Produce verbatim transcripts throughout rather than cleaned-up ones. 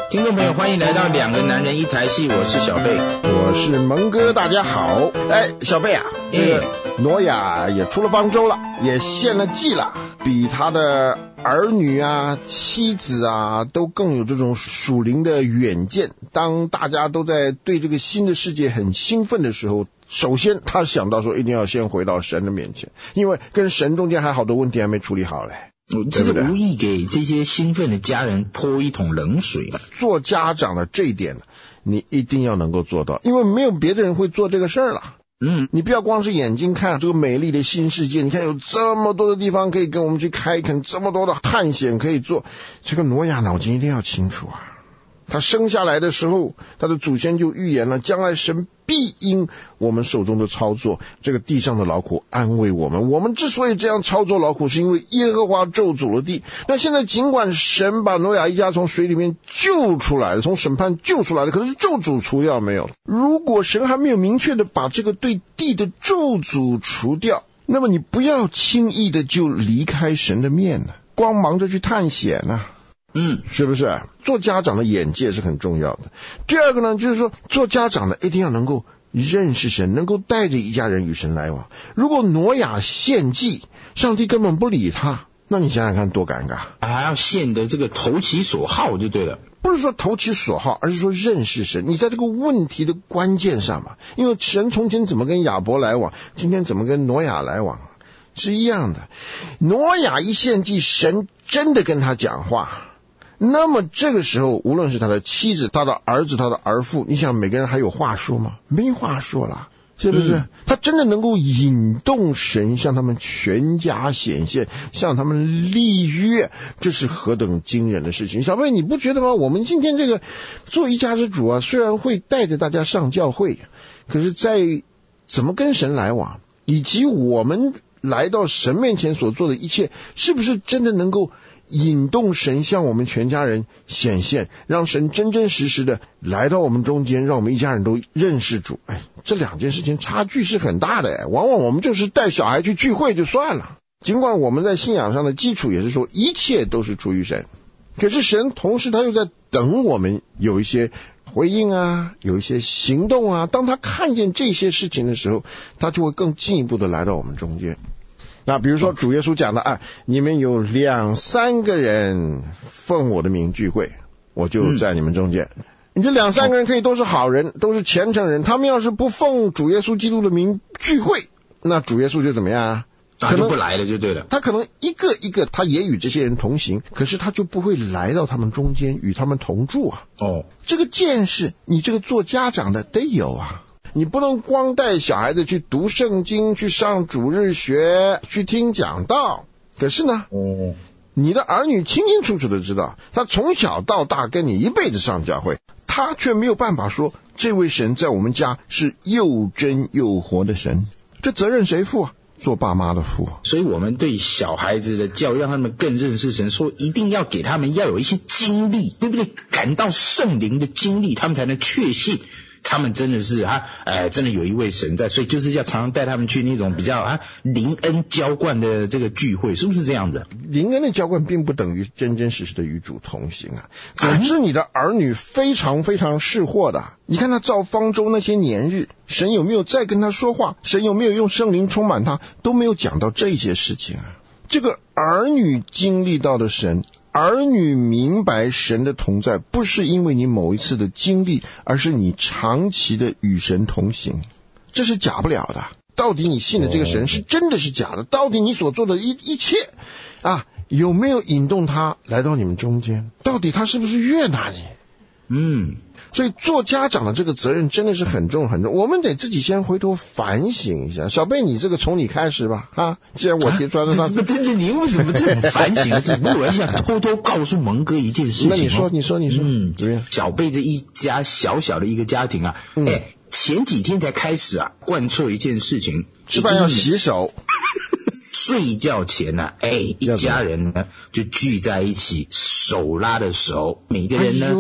听众朋友，欢迎来到两个男人一台戏，我是小贝， 我是蒙哥，大家好。哎，小贝啊，这个挪亚也出了方舟了，也献了祭了，比他的儿女啊、妻子啊都更有这种属灵的远见。当大家都在对这个新的世界很兴奋的时候，首先他想到说一定要先回到神的面前，因为跟神中间还好多问题还没处理好嘞。 这是无意给这些兴奋的家人泼一桶冷水嘛。 做家长的这一点你一定要能够做到，因为没有别的人会做这个事儿了。嗯，你不要光是眼睛看这个美丽的新世界，你看有这么多的地方可以跟我们去开垦，这么多的探险可以做，这个挪亚脑筋一定要清楚啊。他生下来的时候，他的祖先就预言了，将来神必因我们手中的操作，这个地上的劳苦安慰我们。我们之所以这样操作劳苦，是因为耶和华咒诅了地。那现在尽管神把挪亚一家从水里面救出来了，从审判救出来了，可是咒诅除掉没有。如果神还没有明确的把这个对地的咒诅除掉，那么你不要轻易的就离开神的面了，光忙着去探险啊。嗯，是不是？做家长的眼界是很重要的。第二个呢，就是说做家长的一定要能够认识神，能够带着一家人与神来往。如果挪亚献祭，上帝根本不理他，那你想想看多尴尬。 还要献的这个投其所好就对了。 不是说投其所好，而是说认识神。你在这个问题的关键上嘛，因为神从前怎么跟亚伯来往，今天怎么跟挪亚来往是一样的。挪亚一献祭，神真的跟他讲话，那么这个时候无论是他的妻子、他的儿子、他的儿妇，你想每个人还有话说吗？没话说了，是不是？嗯、他真的能够引动神向他们全家显现，向他们立约，这是何等惊人的事情。小贝你不觉得吗？我们今天这个做一家之主啊，虽然会带着大家上教会，可是在怎么跟神来往，以及我们来到神面前所做的一切，是不是真的能够引动神向我们全家人显现，让神真真实实的来到我们中间，让我们一家人都认识主。哎，这两件事情差距是很大的。哎，往往我们就是带小孩去聚会就算了，尽管我们在信仰上的基础也是说一切都是出于神，可是神同时他又在等我们有一些回应啊，有一些行动啊。当他看见这些事情的时候，他就会更进一步的来到我们中间。那比如说主耶稣讲的啊，你们有两三个人奉我的名聚会，我就在你们中间。嗯、你这两三个人可以都是好人，都是虔诚人，他们要是不奉主耶稣基督的名聚会，那主耶稣就怎么样啊？ 他就不来了就对了。 他可能一个一个他也与这些人同行，可是他就不会来到他们中间与他们同住啊。哦，这个见识你这个做家长的得有啊。你不能光带小孩子去读圣经，去上主日学，去听讲道，可是呢，嗯、你的儿女清清楚楚的知道，他从小到大跟你一辈子上教会，他却没有办法说这位神在我们家是又真又活的神，这责任谁负啊？做爸妈的负。 所以我们对小孩子的教育，让他们更认识神，说一定要给他们要有一些经历，对不对？感到圣灵的经历，他们才能确信他们真的是啊，呃，真的有一位神在，所以就是要常常带他们去那种比较啊灵恩浇灌的这个聚会，是不是这样子？ 灵恩的浇灌并不等于真真实实的与主同行啊。总之，你的儿女非常非常识货的。你看他造方舟那些年日，神有没有再跟他说话？神有没有用圣灵充满他？都没有讲到这些事情啊。这个儿女经历到的神，儿女明白神的同在，不是因为你某一次的经历，而是你长期的与神同行，这是假不了的。到底你信的这个神是真的是假的？到底你所做的一一切啊，有没有引动他来到你们中间？到底他是不是悦纳你？嗯。所以做家长的这个责任真的是很重很重，我们得自己先回头反省一下。小贝，你这个从你开始吧，啊，既然我提出来的话， 这这你为什么这么反省的事？我想偷偷告诉蒙哥一件事情。 那你说，你说，你说， 嗯，小贝这一家小小的一个家庭啊，嗯、哎，前几天才开始啊，贯彻一件事情， 吃饭要洗手。 睡觉前呢、啊，哎，一家人呢就聚在一起，手拉着手，每个人呢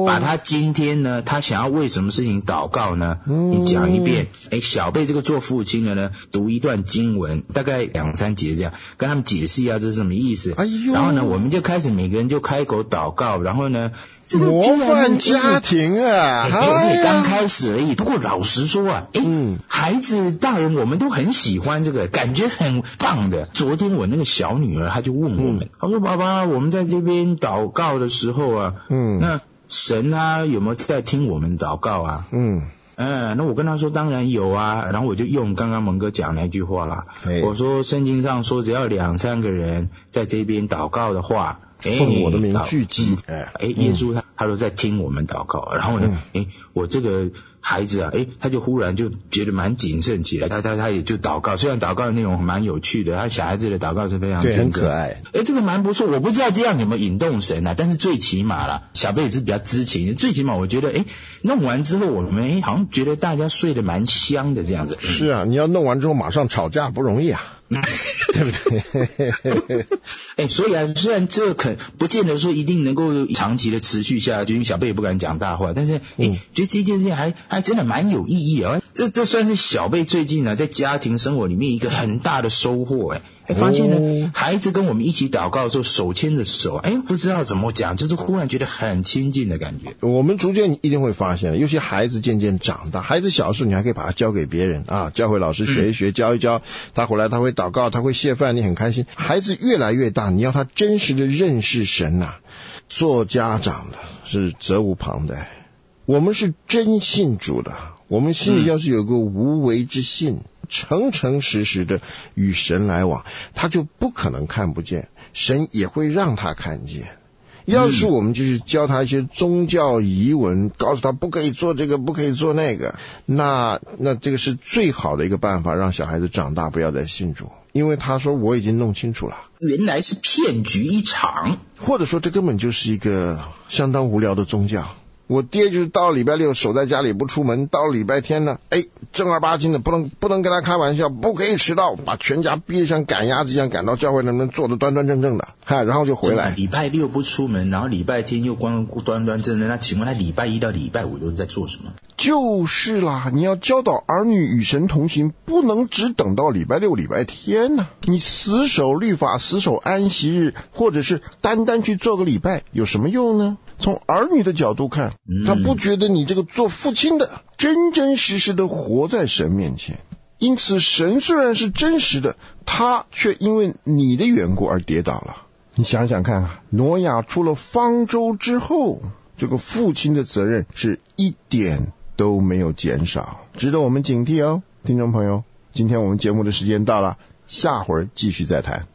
把他今天呢，他想要为什么事情祷告呢？ 嗯、 你讲一遍。哎，小贝这个做父亲的呢，读一段经文，大概两三节这样，跟他们解释一下这是什么意思。 哎呦， 然后呢，我们就开始每个人就开口祷告，然后呢。这个模范家庭啊！ 哎，刚开始而已。不过老实说啊，哎，嗯、孩子、大人我们都很喜欢这个，感觉很棒的。昨天我那个小女儿，她就问我们，嗯、她说：“爸爸，我们在这边祷告的时候啊，嗯，那神他有没有在听我们祷告啊？”嗯。嗯，那我跟他说当然有啊，然后我就用刚刚蒙哥讲那句话啦，我说圣经上说只要两三个人在这边祷告的话， 奉我的名聚集， 哎、嗯，耶稣他他都在听我们祷告，然后呢，哎、嗯，我这个孩子啊，哎，他就忽然就觉得蛮谨慎起来，他他他也就祷告，虽然祷告的内容蛮有趣的，他小孩子的祷告是非常对很可爱， 哎，这个蛮不错，我不知道这样有没有引动神啊，但是最起码啦，小贝也是比较知情，最起码我觉得，哎，弄完之后我们哎好像觉得大家睡得蛮香的这样子。 是啊，你要弄完之后马上吵架不容易啊。对不对？ 哎，所以啊，虽然这可不见得说一定能够长期的持续下去，因为小贝也不敢讲大话，但是哎，嗯、觉得这件事情还还真的蛮有意义啊！这这算是小贝最近呢在家庭生活里面一个很大的收获哎。哎，发现呢，孩子跟我们一起祷告的时候，手牵着手，哎，不知道怎么讲，就是忽然觉得很亲近的感觉。 我们逐渐一定会发现，尤其孩子渐渐长大，孩子小的时候你还可以把他交给别人啊，教会老师学一学，嗯、教一教，他回来他会祷告，他会谢饭，你很开心。孩子越来越大，你要他真实的认识神呐、啊，做家长的是责无旁贷。我们是真信主的，我们心里要是有个无为之信。嗯诚诚实实的与神来往，他就不可能看不见，神也会让他看见。要是我们就是教他一些宗教仪文，告诉他不可以做这个，不可以做那个，那那这个是最好的一个办法，让小孩子长大不要再信主，因为他说我已经弄清楚了， 原来是骗局一场， 或者说这根本就是一个相当无聊的宗教。我爹就是到礼拜六守在家里不出门，到礼拜天呢，哎，正儿八经的不能不能跟他开玩笑，不可以迟到，把全家逼得像赶鸭子一样赶到教会那边坐得端端正正的，哈，然后就回来。 礼拜六不出门，然后礼拜天又光端端正正，那请问他礼拜一到礼拜五都是在做什么？ 就是啦，你要教导儿女与神同行，不能只等到礼拜六礼拜天呢、啊。你死守律法，死守安息日，或者是单单去做个礼拜，有什么用呢？从儿女的角度看，他不觉得你这个做父亲的真真实实的活在神面前，因此神虽然是真实的，他却因为你的缘故而跌倒了。你想想看啊，挪亚出了方舟之后，这个父亲的责任是一点都没有减少，值得我们警惕哦。听众朋友，今天我们节目的时间到了，下回继续再谈。